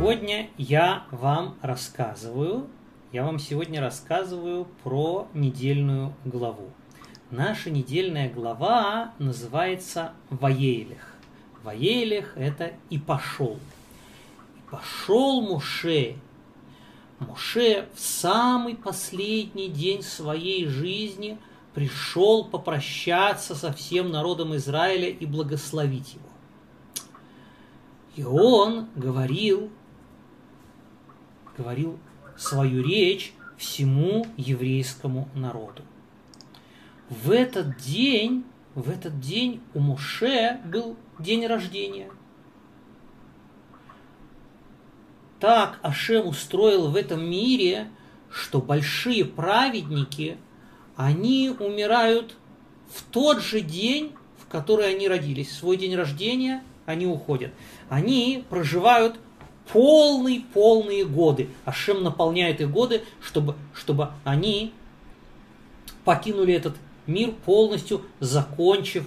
Сегодня я вам рассказываю про недельную главу. Наша недельная глава называется Ваейлех. Ваейлех – это «и пошел». И пошел Моше. Моше в самый последний день своей жизни пришел попрощаться со всем народом Израиля и благословить его. И он говорил свою речь всему еврейскому народу. В этот день у Моше был день рождения. Так Ашем устроил в этом мире, что большие праведники, они умирают в тот же день, в который они родились. В свой день рождения они уходят. Они проживают полные годы. Ашем наполняет их годы, чтобы они покинули этот мир полностью, закончив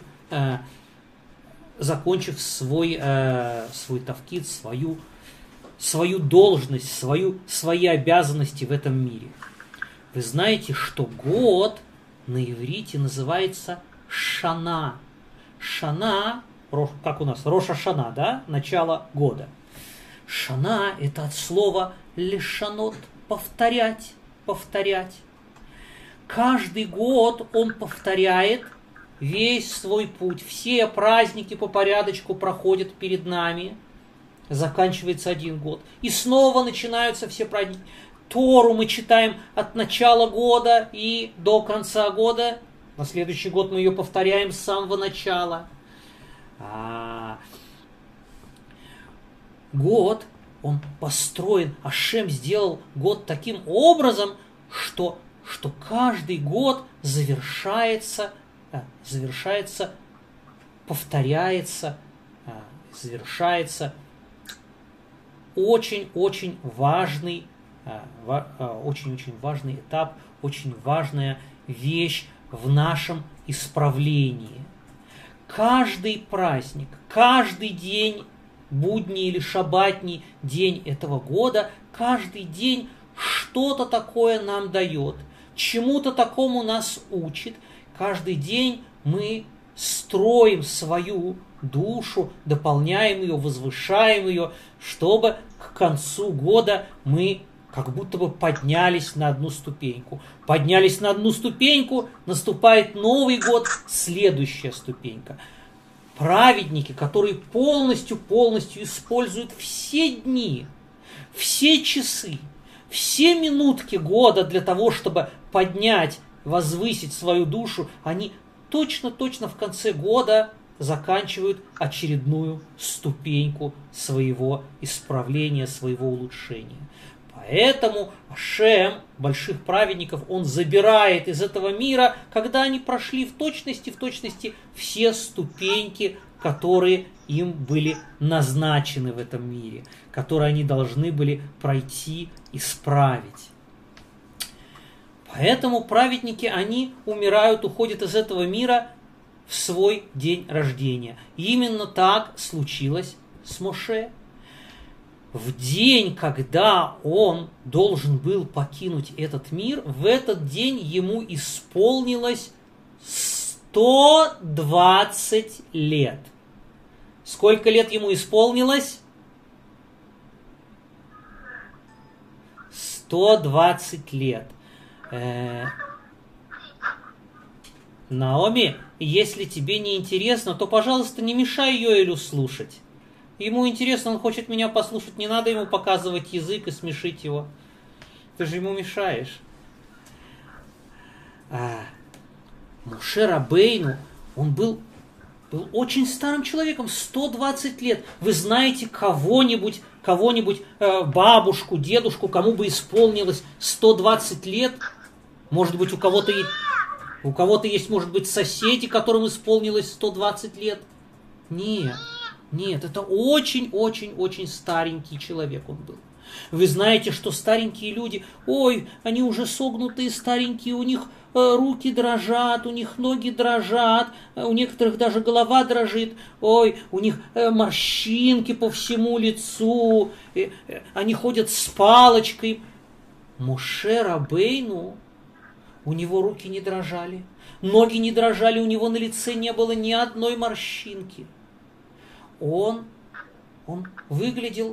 свой тавкид, свою должность, свои обязанности в этом мире. Вы знаете, что год на иврите называется шана. Шана, как у нас, Рош ха-Шана, да? Начало года. Шана – это от слова лешанот, повторять. Каждый год он повторяет весь свой путь. Все праздники по порядочку проходят перед нами. Заканчивается один год. И снова начинаются все праздники. Тору мы читаем от начала года и до конца года. На следующий год мы ее повторяем с самого начала. Год, он построен, Ашем сделал год таким образом, что каждый год повторяется очень важный этап, очень важная вещь в нашем исправлении. Каждый праздник, каждый день, будний или шаббатний день этого года, каждый день что-то такое нам дает, чему-то такому нас учит. Каждый день мы строим свою душу, дополняем ее, возвышаем ее, чтобы к концу года мы как будто бы поднялись на одну ступеньку. Поднялись на одну ступеньку, наступает Новый год, следующая ступенька. Праведники, которые полностью используют все дни, все часы, все минутки года для того, чтобы поднять, возвысить свою душу, они точно в конце года заканчивают очередную ступеньку своего исправления, своего улучшения. Поэтому Ашем, больших праведников, он забирает из этого мира, когда они прошли в точности все ступеньки, которые им были назначены в этом мире, которые они должны были пройти, исправить. Поэтому праведники, они умирают, уходят из этого мира в свой день рождения. И именно так случилось с Моше. В день, когда он должен был покинуть этот мир, в этот день ему исполнилось 120 лет. Сколько лет ему исполнилось? 120 лет. Наоми, если тебе не интересно, то, пожалуйста, не мешай Йоэлю слушать. Ему интересно, он хочет меня послушать, не надо ему показывать язык и смешить его. Ты же ему мешаешь. Моше Рабейну, он был очень старым человеком, 120 лет. Вы знаете кого-нибудь, бабушку, дедушку, кому бы исполнилось 120 лет? Может быть, у кого-то есть, может быть, соседи, которым исполнилось 120 лет? Нет, это очень старенький человек он был. Вы знаете, что старенькие люди, они уже согнутые, старенькие, у них руки дрожат, у них ноги дрожат, у некоторых даже голова дрожит, ой, у них морщинки по всему лицу, они ходят с палочкой. Моше Рабейну, у него руки не дрожали, ноги не дрожали, у него на лице не было ни одной морщинки. Он выглядел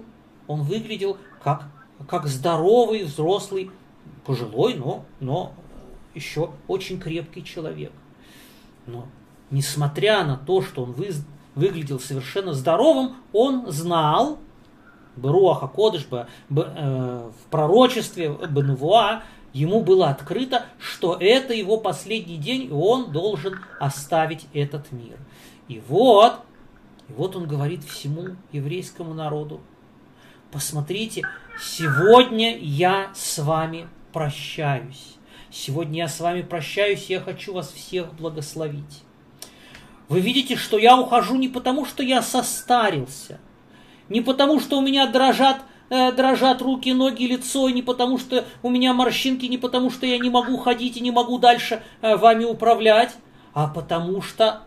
как здоровый, взрослый, пожилой, но еще очень крепкий человек. Но несмотря на то, что он выглядел совершенно здоровым, он знал, Баруах ха-Кодеш, в пророчестве Бенувуа, ему было открыто, что это его последний день, и он должен оставить этот мир. И вот он говорит всему еврейскому народу: посмотрите, сегодня я с вами прощаюсь. Сегодня я с вами прощаюсь, я хочу вас всех благословить. Вы видите, что я ухожу не потому, что я состарился, не потому, что у меня дрожат руки, ноги, лицо, не потому, что у меня морщинки, не потому, что я не могу ходить и не могу дальше вами управлять, а потому что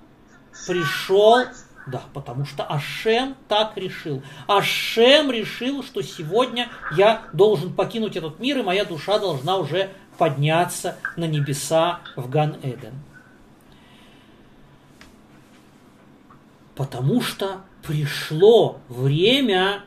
потому что Ашем так решил. Ашем решил, что сегодня я должен покинуть этот мир, и моя душа должна уже подняться на небеса в Ган-Эден. Потому что пришло время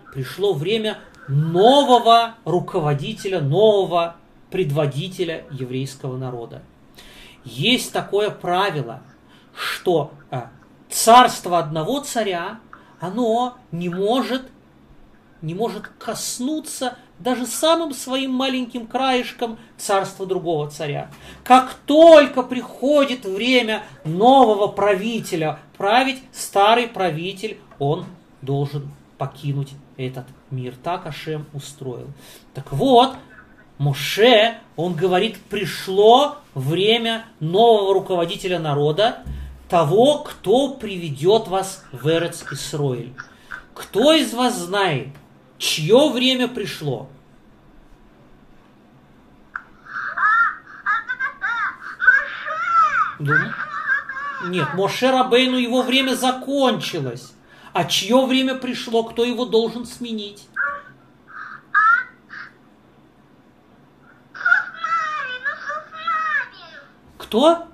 нового руководителя, нового предводителя еврейского народа. Есть такое правило, что царство одного царя, оно не может коснуться даже самым своим маленьким краешком царства другого царя. Как только приходит время нового правителя править, старый правитель, он должен покинуть этот мир. Так Ашем устроил. Так вот, Моше, он говорит, пришло время нового руководителя народа, того, кто приведет вас в Эрец Исроэль. Кто из вас знает, чье время пришло? Нет, Моше Рабейну, его время закончилось. А чье время пришло, кто его должен сменить? Кто?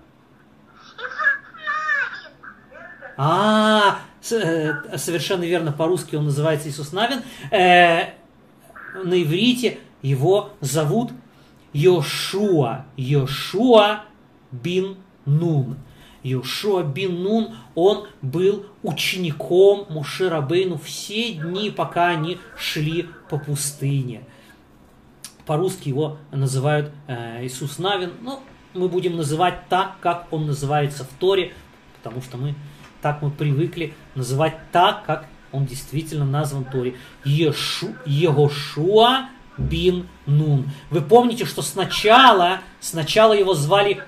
Совершенно верно, по-русски он называется Иисус Навин. На иврите его зовут Йошуа. Йошуа бин Нун. Йошуа бин Нун, он был учеником Моше Рабейну все дни, пока они шли по пустыне. По-русски его называют Иисус Навин. Но мы будем называть так, как он называется в Торе, потому что мы привыкли называть так, как он действительно назван в Торе. Йошуа бин Нун. Вы помните, что сначала его звали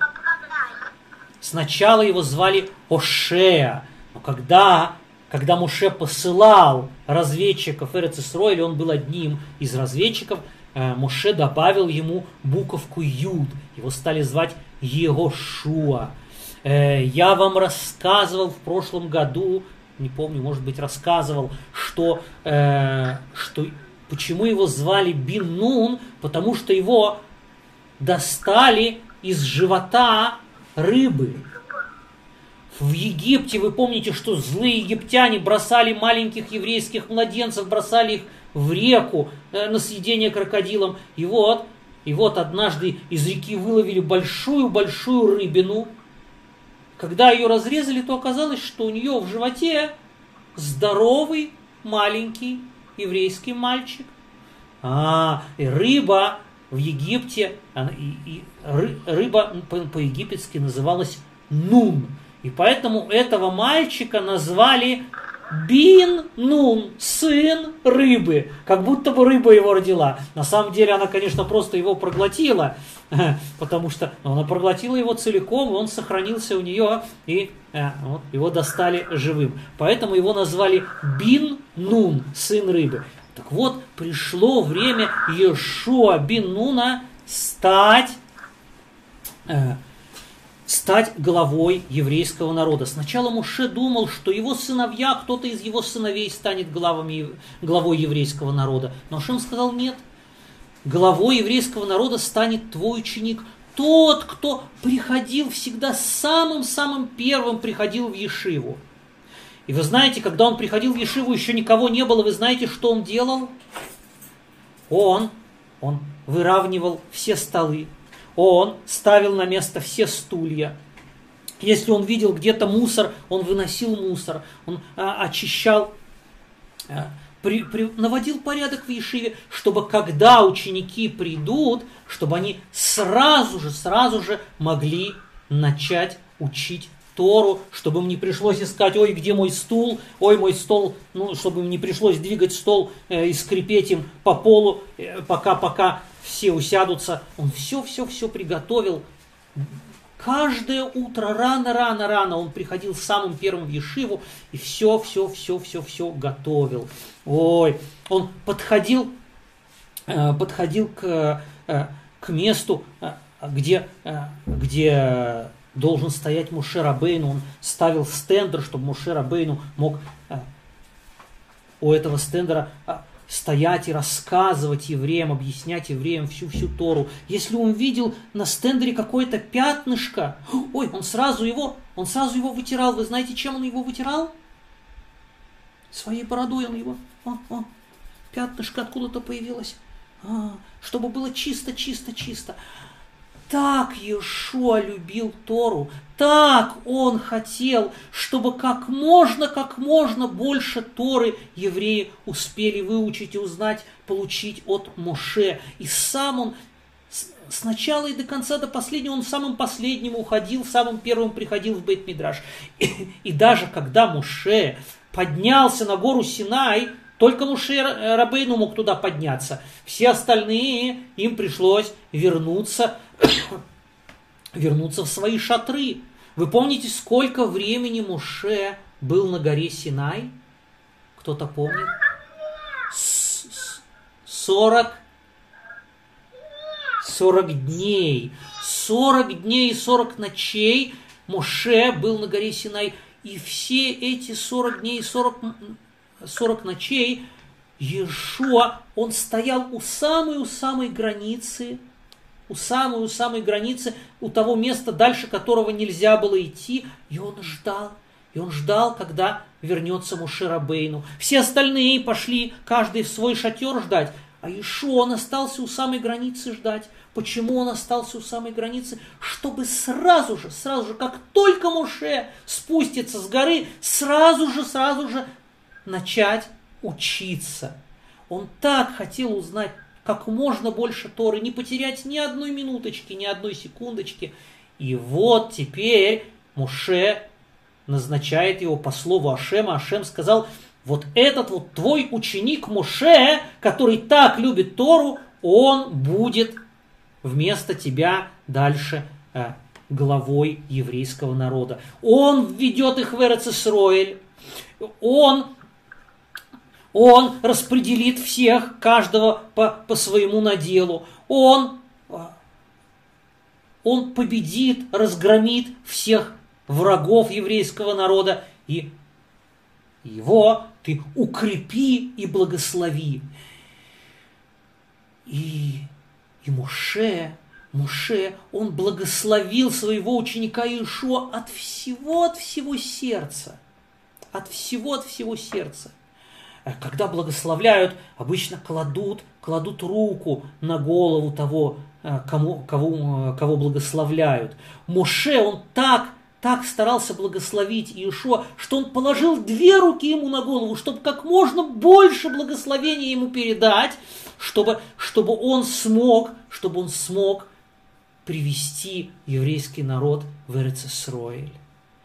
Ошея. Но когда Моше посылал разведчиков Эрец Исроэль, он был одним из разведчиков, Моше добавил ему буковку Юд. Его стали звать Йошуа. Я вам рассказывал в прошлом году, не помню, может быть, рассказывал, что почему его звали Бин Нун, потому что его достали из живота рыбы. В Египте, вы помните, что злые египтяне бросали маленьких еврейских младенцев, бросали их в реку на съедение крокодилам. И вот однажды из реки выловили большую-большую рыбину. Когда ее разрезали, то оказалось, что у нее в животе здоровый маленький еврейский мальчик. И рыба в Египте, рыба по-египетски называлась Нун. И поэтому этого мальчика назвали Бин Нун, сын рыбы, как будто бы рыба его родила. На самом деле она, конечно, просто его проглотила, потому что она проглотила его целиком, и он сохранился у нее, и его достали живым. Поэтому его назвали Бин Нун, сын рыбы. Так вот, пришло время Йошуа бин Нуна стать стать главой еврейского народа. Сначала Моше думал, что его сыновья, кто-то из его сыновей станет главой еврейского народа. Но Ашем сказал: нет, главой еврейского народа станет твой ученик, тот, кто приходил всегда самым-самым первым, приходил в Ешиву. И вы знаете, когда он приходил в Ешиву, еще никого не было, вы знаете, что он делал? Он выравнивал все столы, он ставил на место все стулья. Если он видел где-то мусор, он выносил мусор, он очищал, наводил порядок в Ешиве, чтобы когда ученики придут, чтобы они сразу же могли начать учить Тору, чтобы им не пришлось искать: ой, где мой стул, ой, мой стол, чтобы им не пришлось двигать стол и скрипеть им по полу, пока все усядутся. Он все приготовил. Каждое утро рано он приходил самым первым в Ешиву и все готовил. Ой, он подходил к месту, где должен стоять Моше Рабейну. Он ставил стендер, чтобы Моше Рабейну мог у этого стендера стоять и рассказывать евреям, объяснять евреям всю Тору. Если он видел на стендере какое-то пятнышко, ой, он сразу его вытирал. Вы знаете, чем он его вытирал? Своей бородой он его. Пятнышко откуда-то появилось. Чтобы было чисто. Так Иешуа любил Тору, так он хотел, чтобы как можно больше Торы евреи успели выучить и узнать, получить от Моше. И сам он с начала и до конца, до последнего, он самым последним уходил, самым первым приходил в Бейт-Мидраш. И даже когда Моше поднялся на гору Синай, только Моше Рабейну мог туда подняться. Все остальные, им пришлось вернуться в свои шатры. Вы помните, сколько времени Моше был на горе Синай? Кто-то помнит? 40 дней. 40 дней и 40 ночей Моше был на горе Синай. И все эти 40 дней и 40 ночей Иешуа, он стоял у самой границы, у того места, дальше которого нельзя было идти, и он ждал, когда вернется Моше Рабейну. Все остальные пошли, каждый в свой шатер ждать, а Иешуа, он остался у самой границы ждать. Почему он остался у самой границы? Чтобы сразу же, как только Моше спустится с горы, сразу же начать учиться. Он так хотел узнать как можно больше Торы, не потерять ни одной минуточки, ни одной секундочки. И вот теперь Моше назначает его по слову Ашема. Ашем сказал: вот этот вот твой ученик Моше, который так любит Тору, он будет вместо тебя дальше главой еврейского народа. Он введет их в Эрец Исроэль. Он распределит всех, каждого по своему наделу. Он победит, разгромит всех врагов еврейского народа. И его ты укрепи и благослови. И Моше, он благословил своего ученика Иешуа от всего сердца. От всего сердца. Когда благословляют, обычно кладут руку на голову того, кого благословляют. Моше, он так старался благословить Иешуа, что он положил 2 руки ему на голову, чтобы как можно больше благословения ему передать, чтобы он смог привести еврейский народ в Эрец Исроэль.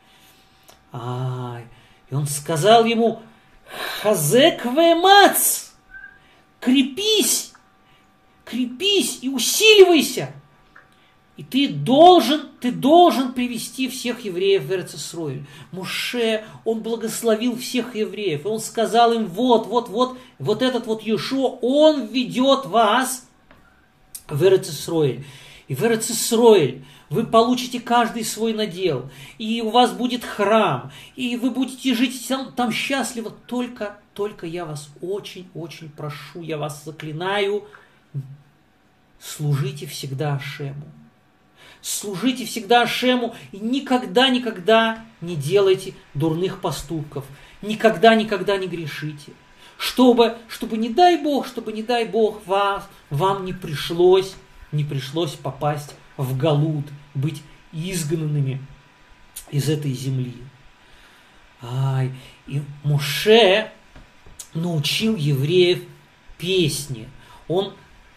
И он сказал ему: «Хазек веэмац, крепись и усиливайся, и ты должен привести всех евреев в Эрец Исроэль». Моше, он благословил всех евреев, и он сказал им: вот этот вот Иешуа, он ведет вас в Эрец Исроэль. И в Эрец Исроэль вы получите каждый свой надел, и у вас будет храм, и вы будете жить там счастливо. Только я вас очень прошу, я вас заклинаю, служите всегда Ашему. Служите всегда Ашему и никогда не делайте дурных поступков. Никогда не грешите. Чтобы не дай Бог, вам не пришлось попасть в галут, быть изгнанными из этой земли. И Моше научил евреев песни. Он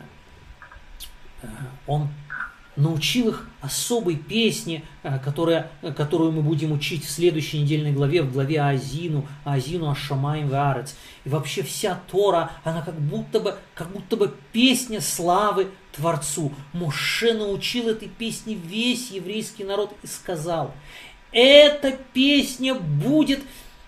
научил их особой песне, которую мы будем учить в следующей недельной главе, в главе Аазину Ашамаим Ваарец. И вообще вся Тора, она как будто бы песня славы Творцу. Моше научил этой песне весь еврейский народ и сказал: эта песня будет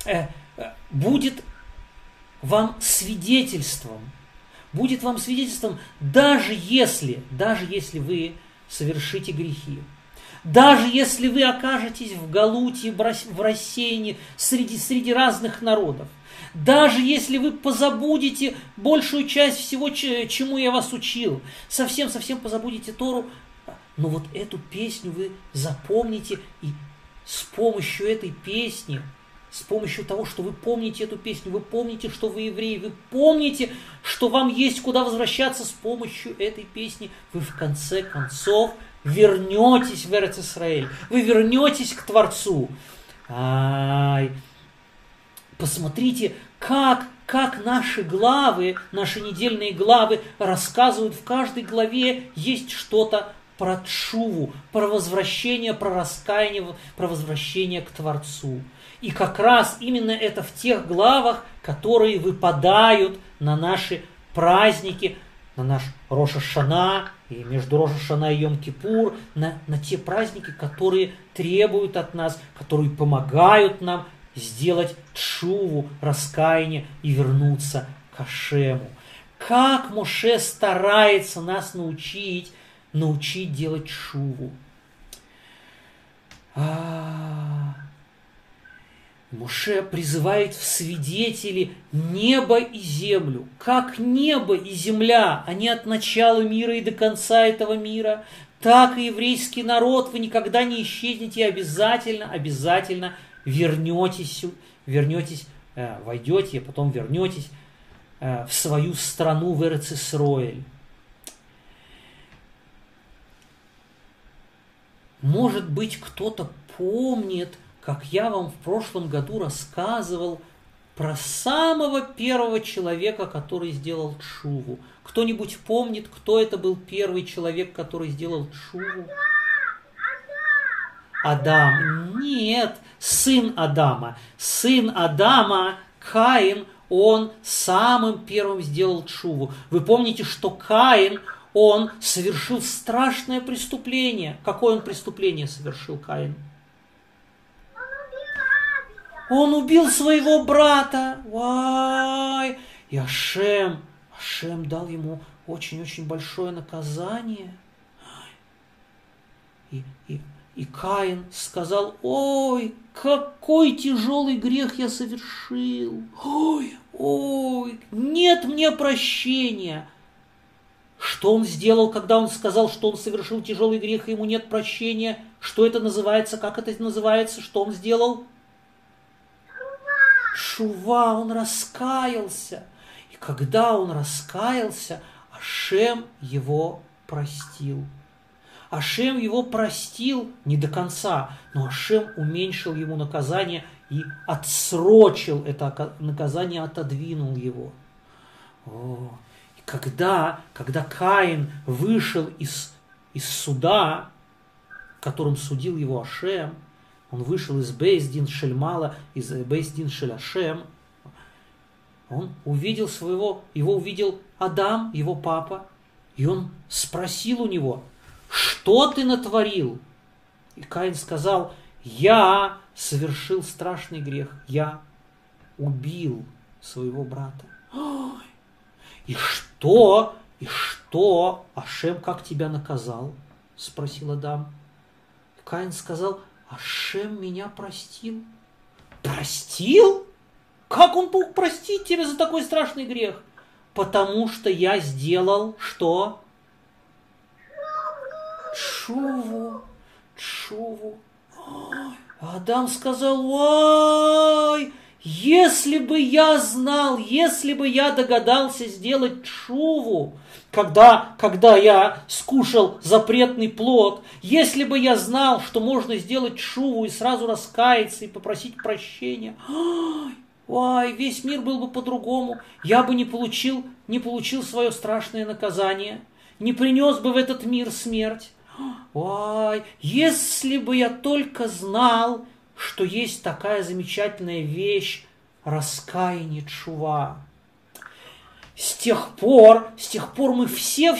вам свидетельством. Будет вам свидетельством, даже если вы совершите грехи. Даже если вы окажетесь в галуте, в рассеянии среди разных народов. Даже если вы позабудете большую часть всего, чему я вас учил. Совсем позабудете Тору. Но вот эту песню вы запомните, и с помощью этой песни, с помощью того, что вы помните эту песню, вы помните, что вы евреи, вы помните, что вам есть куда возвращаться, с помощью этой песни вы в конце концов вернетесь в Эрец-Исраэль, вы вернетесь к Творцу. Посмотрите, как наши главы, наши недельные главы рассказывают, в каждой главе есть что-то про тшуву, про возвращение, про раскаяние, про возвращение к Творцу. И как раз именно это в тех главах, которые выпадают на наши праздники, на наш Рош ха-Шана, и между Рош ха-Шана и Йом-Кипур, на те праздники, которые требуют от нас, которые помогают нам сделать тшуву, раскаяние и вернуться к Ашему. Как Моше старается нас научить делать тшуву. Моше призывает в свидетели небо и землю. Как небо и земля, они от начала мира и до конца этого мира, так и еврейский народ, вы никогда не исчезнете, и обязательно войдете, а потом вернетесь в свою страну, в Эрец-Исроэль. Может быть, кто-то помнит, как я вам в прошлом году рассказывал про самого первого человека, который сделал тшуву. Кто-нибудь помнит, кто это был первый человек, который сделал тшуву? Адам. Нет, сын Адама. Сын Адама, Каин, он самым первым сделал тшуву. Вы помните, что Каин, он совершил страшное преступление. Какое он преступление совершил, Каин? Он убил своего брата. И Ашем дал ему очень большое наказание. И Каин сказал: ой, какой тяжелый грех я совершил. Ой, нет мне прощения. Что он сделал, когда он сказал, что он совершил тяжелый грех, и ему нет прощения? Что это называется? Как это называется? Что он сделал? Шува, он раскаялся. И когда он раскаялся, Ашем его простил. Ашем его простил не до конца, но Ашем уменьшил ему наказание и отсрочил это наказание, отодвинул его. И когда Каин вышел из суда, которым судил его Ашем, он вышел из Бейс-Дин Шельмала, из Бейс-Дин Шель Ашем, его увидел Адам, его папа, и он спросил у него: что ты натворил? И Каин сказал: я совершил страшный грех, я убил своего брата. И что, Ашем как тебя наказал? Спросил Адам. Каин сказал: Ашем меня простил. Простил? Как он мог простить тебя за такой страшный грех? Потому что я сделал что? Тшуву. Тшуву. Адам сказал: ой, если бы я знал, если бы я догадался сделать тшуву, когда я скушал запретный плод, если бы я знал, что можно сделать тшуву и сразу раскаяться и попросить прощения, ой, весь мир был бы по-другому, я бы не получил свое страшное наказание, не принес бы в этот мир смерть. Ой, если бы я только знал, что есть такая замечательная вещь — раскаяние, тшува. С тех пор мы все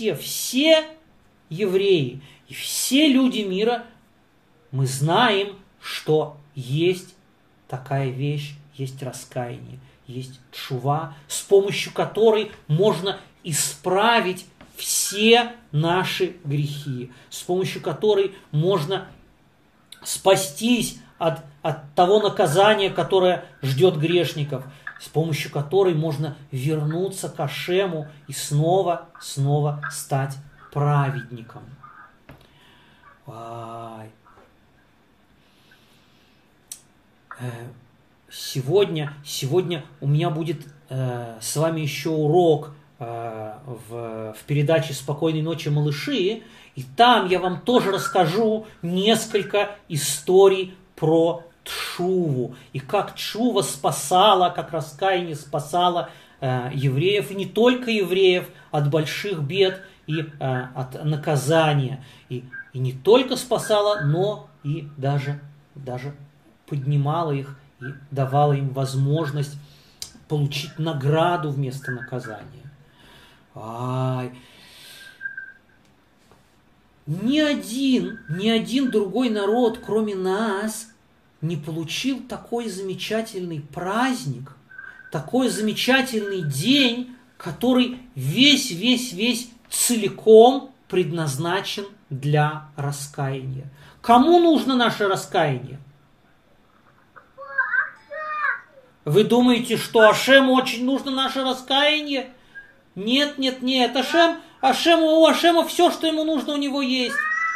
евреи и все люди мира, мы знаем, что есть такая вещь, есть раскаяние, есть тшува, с помощью которой можно исправить все наши грехи, с помощью которой можно спастись от того наказания, которое ждет грешников, с помощью которой можно вернуться к Ашему и снова стать праведником. Сегодня у меня будет с вами еще урок в передаче «Спокойной ночи, малыши», и там я вам тоже расскажу несколько историй про тшуву, и как тшува спасала, как раскаяние спасало евреев, и не только евреев, от больших бед и от наказания. И не только спасала, но и даже поднимала их и давала им возможность получить награду вместо наказания. Ни один другой народ, кроме нас, не получил такой замечательный праздник, такой замечательный день, который весь целиком предназначен для раскаяния. Кому нужно наше раскаяние? Вы думаете, что Ашему очень нужно наше раскаяние? Нет. У Ашема все, что ему нужно, у него есть.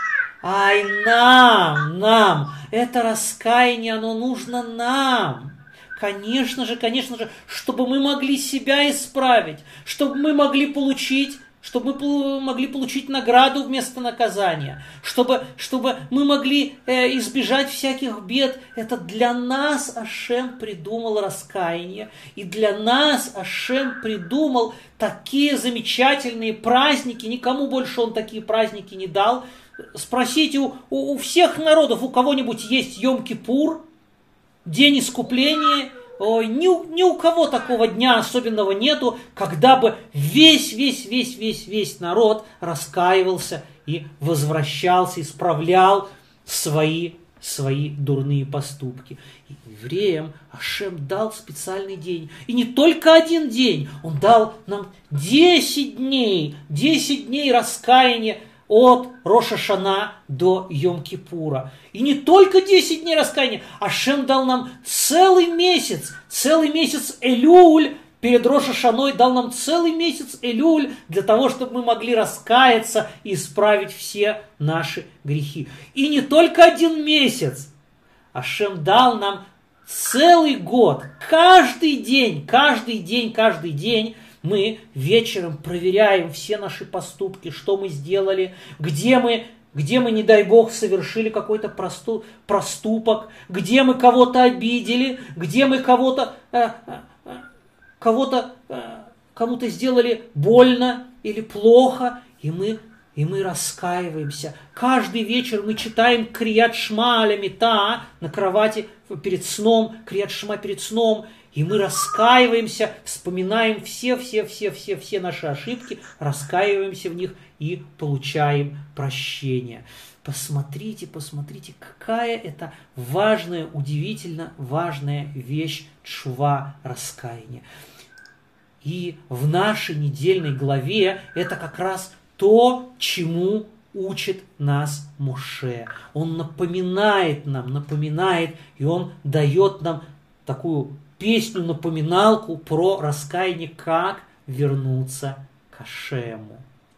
Нам. Это раскаяние, оно нужно нам. Конечно же, чтобы мы могли себя исправить, чтобы мы могли получить награду вместо наказания, чтобы мы могли избежать всяких бед. Это для нас Ашем придумал раскаяние, и для нас Ашем придумал такие замечательные праздники. Никому больше он такие праздники не дал. Спросите у всех народов, у кого-нибудь есть Йом-Кипур, день искупления? Ой, ни у кого такого дня особенного нету, когда бы весь народ раскаивался и возвращался, исправлял свои дурные поступки. И евреям Ашем дал специальный день. И не только один день, он дал нам 10 дней раскаяния от Рош ха-Шана до Йом-Кипура. И не только 10 дней раскаяния, Ашем дал нам целый месяц Элюль, перед Рош ха-Шаной дал нам целый месяц Элюль, для того, чтобы мы могли раскаяться и исправить все наши грехи. И не только один месяц, Ашем дал нам целый год, каждый день мы вечером проверяем все наши поступки, что мы сделали, где мы, не дай Бог, совершили какой-то проступок, где мы кого-то обидели, где мы кому-то сделали больно или плохо, и мы раскаиваемся. Каждый вечер мы читаем Крият Шма аля мита на кровати перед сном, Крият Шма перед сном, и мы раскаиваемся, вспоминаем все наши ошибки, раскаиваемся в них и получаем прощение. Посмотрите, какая это важная, удивительно важная вещь тшува, раскаяние. И в нашей недельной главе это как раз то, чему учит нас Моше. Он напоминает нам, и он дает нам такую песню-напоминалку про раскаяние, как вернуться к Ашему.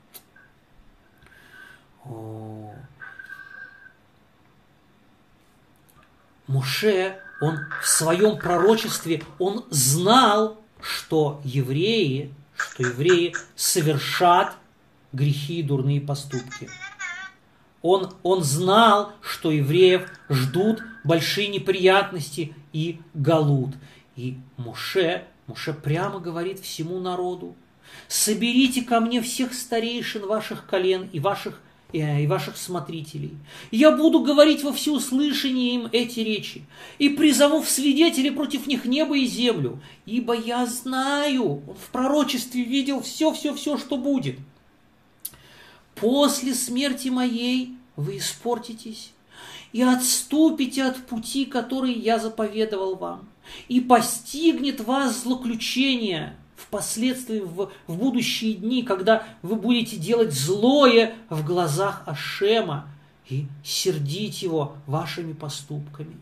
Моше, он в своем пророчестве, он знал, что евреи совершат грехи и дурные поступки. Он знал, что евреев ждут большие неприятности и галут. И Моше прямо говорит всему народу: соберите ко мне всех старейшин ваших колен и ваших смотрителей. Я буду говорить во всеуслышание им эти речи, и призову в свидетели против них небо и землю, ибо я знаю, он в пророчестве видел все, что будет. После смерти моей вы испортитесь и отступите от пути, который я заповедовал вам, и постигнет вас злоключение впоследствии в будущие дни, когда вы будете делать злое в глазах Ашема и сердить его вашими поступками.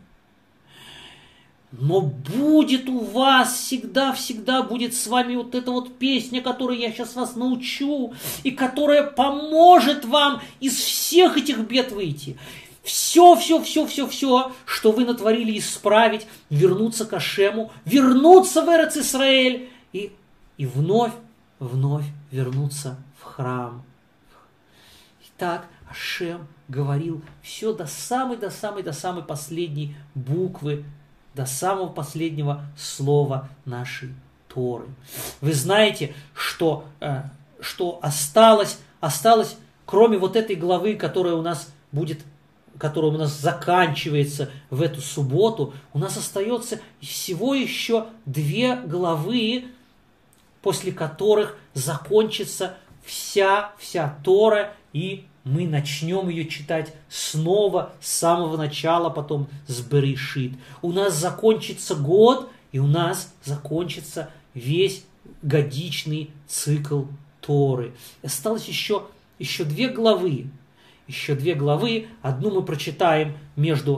Но будет у вас, всегда будет с вами вот эта вот песня, которой я сейчас вас научу, и которая поможет вам из всех этих бед выйти. Все, что вы натворили, исправить, вернуться к Ашему, вернуться в Эрец-Исраэль и вновь вернуться в храм. Итак, Ашем говорил все до самой последней буквы, до самого последнего слова нашей Торы. Вы знаете, что осталось, кроме вот этой главы, которая у нас заканчивается в эту субботу, у нас остается всего еще 2 главы, после которых закончится вся Тора, и мы начнем ее читать снова с самого начала, потом с Берешит. У нас закончится год, и у нас закончится весь годичный цикл Торы. Осталось еще 2 главы. Одну мы прочитаем между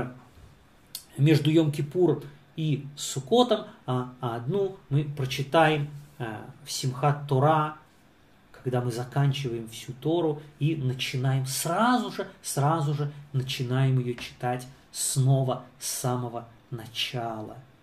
Йом-Кипур и Суккотом, а одну мы прочитаем в Симхат Тора, когда мы заканчиваем всю Тору и начинаем сразу же начинаем ее читать снова с самого начала.